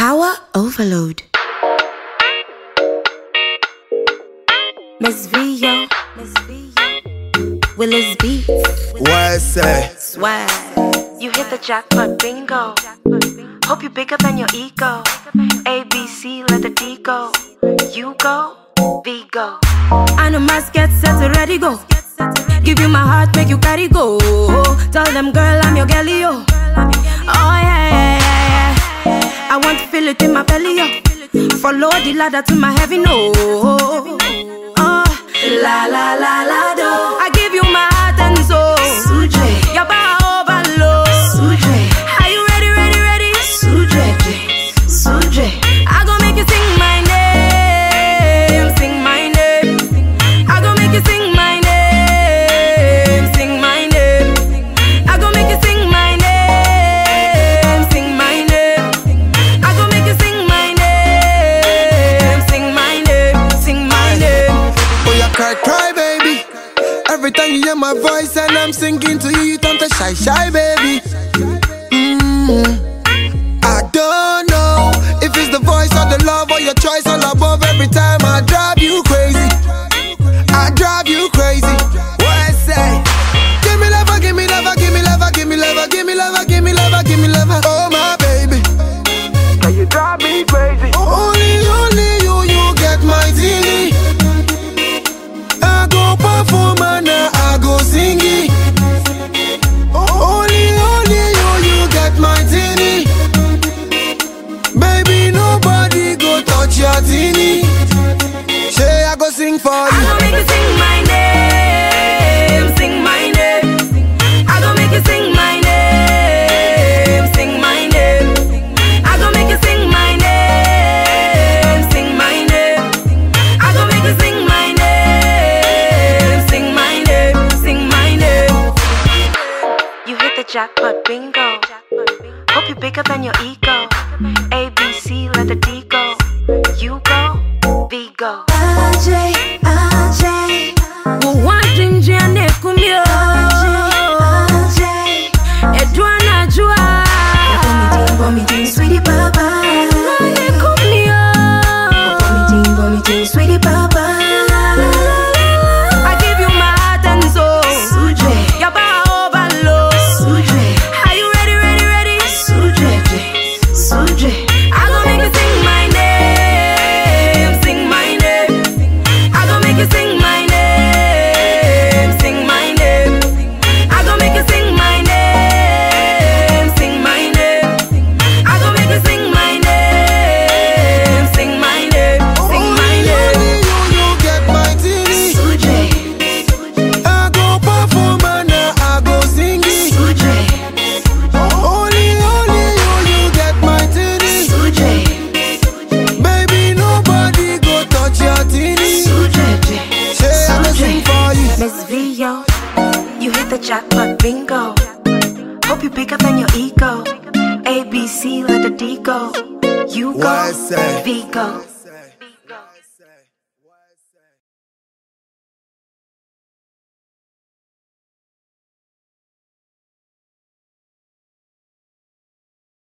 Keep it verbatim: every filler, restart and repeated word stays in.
Power overload. Miss Vio, Miss Vio, Willis Beats. What say? Swag. You hit the jackpot bingo. Hope you bigger than your ego. A, B, C, let the D go. You go, V go. I know must get set to ready go. Give you my heart, make you carry go. Tell them girl I'm your girlie, yo. Oh yeah, yeah, yeah, yeah. I want to feel it in my belly, yo. Follow the ladder to my heaven, no. Oh, la la la la do. I give you my heart and soul. Suje, your power overload. Suje, are you ready, ready, ready? Suje, Suje, I gon' make you sing my name, sing my name. I gon' make you sing my name, sing my name. I gon' make you sing my name, sing my name. I gon' make you sing my name, sing my name, sing my name. Oh, you cry, cry, baby. Every time you hear my voice and I'm singing to you, you turn to shy, shy, baby. Mm-hmm. I don't know if it's the voice or the love or your choice all above. Every time I drive you crazy, I drive you crazy. What I say? Give me love, give me love, give me love, give me love, give me love, give me love, give me love. Oh my baby, now you drive me crazy. Only, only you, you get my zilly. I go perform and I go sing it. Only, only you, you get my zilly. Baby, nobody go touch your teeny. Say I go sing for you. I gon' make you sing my name, sing my name. I gon' make you sing my name, sing my name. I gon' make you sing my name, sing my name. I gon' make you sing my name, sing my name, sing my name. You hit the jackpot bingo. Hope you're bigger than your ego. A, B, C, let the D go. You go, V go. Ajay, Ajay, Wajin Jane Kumyo. Ajay, Edwana Jua. Vomiting, vomiting, sweetie papa. Jane Kumyo. Vomiting, vomiting, sweetie papa. I give you my heart and soul. Suje, your power overload. Suje, are you ready, ready, ready? Suje, Suje, I gon' make you sing my name, sing my name. I gon' make you sing my name, sing my name. I gon' make you sing my name, sing my name. I gon' make you sing my name, sing my name, sing my name. Only you, you get my teeny. Suje, I go perform and I go sing it. Suje, Only, only you, you get my teeny. Suje, Baby, nobody go touch your teeny. Suje, Say I go sing for you. Miss Vio, you hit the jackpot bingo. Hope you bigger than your ego. A, B, C, let the D go. You What I go, say? V go.